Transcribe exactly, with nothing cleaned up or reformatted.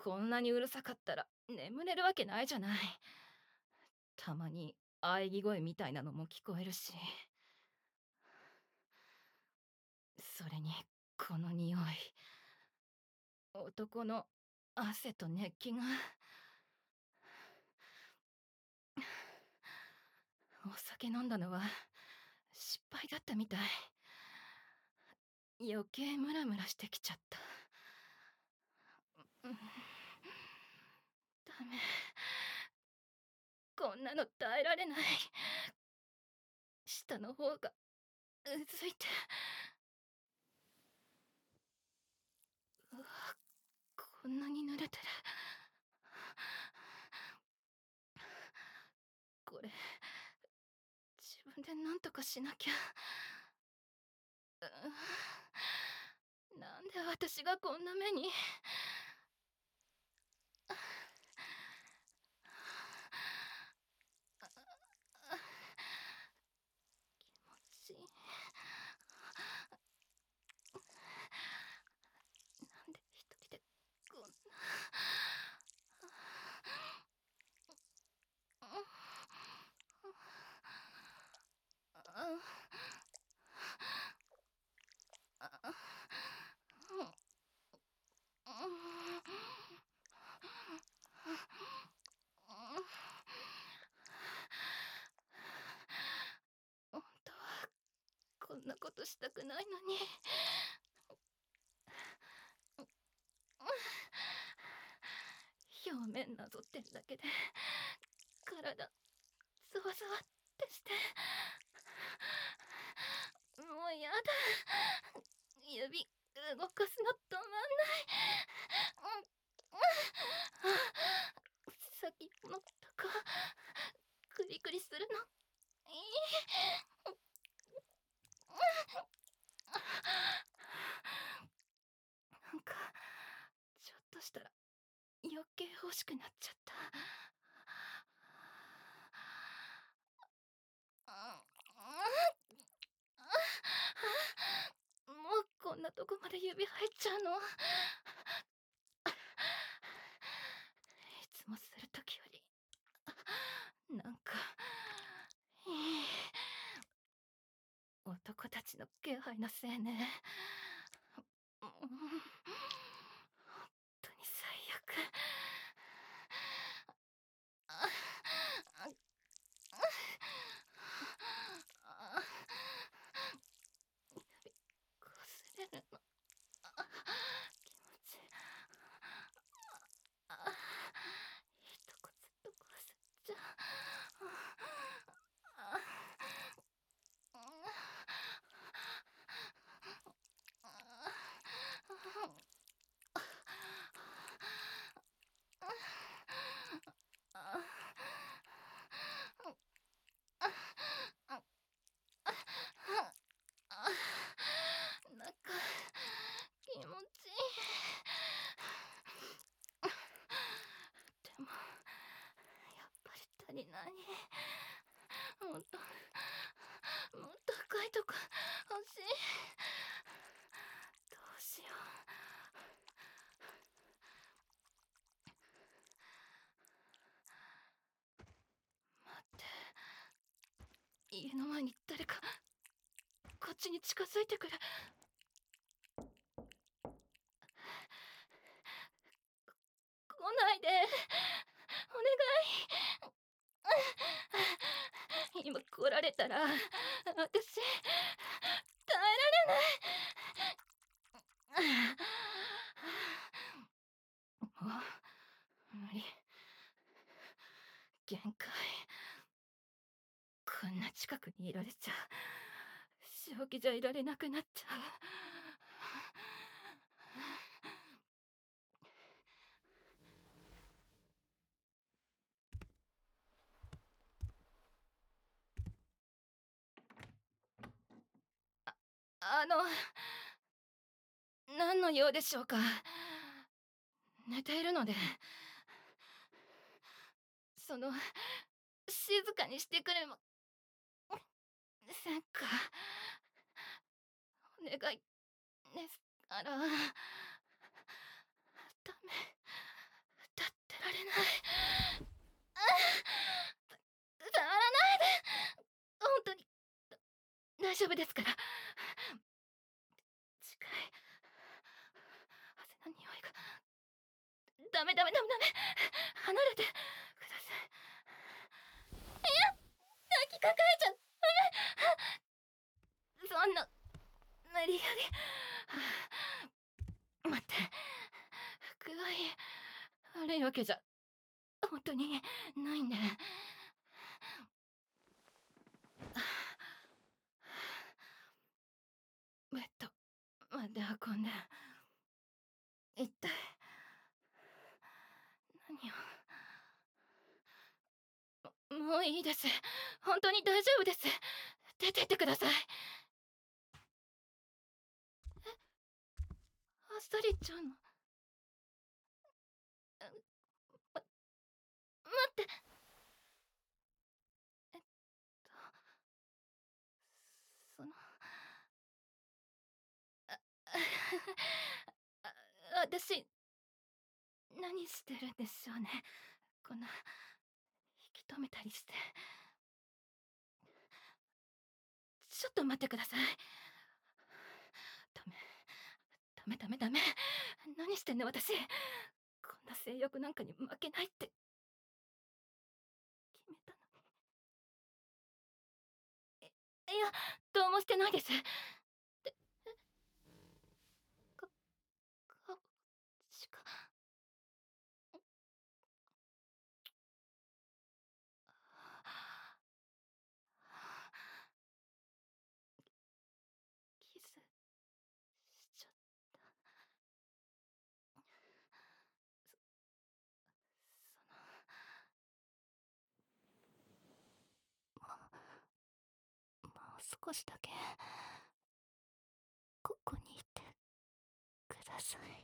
こんなにうるさかったら眠れるわけないじゃない。たまに喘ぎ声みたいなのも聞こえるし。それにこの匂い。男の汗と熱気が。お酒飲んだのは失敗だったみたい。余計ムラムラしてきちゃった。うん、ダメ。こんなの耐えられない。下の方がうずいて。うわ、こんなに濡れてる。これ自分で何とかしなきゃ。うん、なんで私がこんな目に。気持ちいい。なんで一人でこんな。本当はこんなことしたくないのに。表面なぞってるだけで体ゾワゾワってして。もうやだ。指動かすの止まんない。先のとこクリクリするのいい。なんかちょっとしたら余計欲しくなっちゃった。もうこんなとこまで指入っちゃうの。いつもするときよりなんかいい。男たちの気配のせいね。本当に最悪。こすれるの気持ちいい。一こずっとこすっちゃう。なんか気持ちいい。でもやっぱり足りない。もっともっと深いとこ欲しい。どうしよう。待って、家の前に誰かこっちに近づいてくる。来ないでお願い。今来られたら私耐えられない。もう無理。限界。こんな近くにいられちゃ正気じゃいられなくなっちゃう。あの何の用でしょうか。寝ているので。その静かにしてくれませんか。お願いですから。ダメ。 大丈夫ですから。近い。汗の匂いが。ダメダメダメダメ。離れてください。いや、抱きかかえちゃそんな無理やり。待って、具合悪いわけじゃ本当にないんで。ベッドまで運んで一体何を。もういいです。本当に大丈夫です。出てってください。え、あっさりちゃんの。ま、待って。えっとそのああ私何してるんでしょうね。こんな引き止めたりして。ちょっと待ってください。ダメダメダメダメ。何してんの私。こんな性欲なんかに負けないって決めたのに。いいや、どうもしてないです。で、か、か、しか。キスしちゃった。その、もう少しだけここにいてください。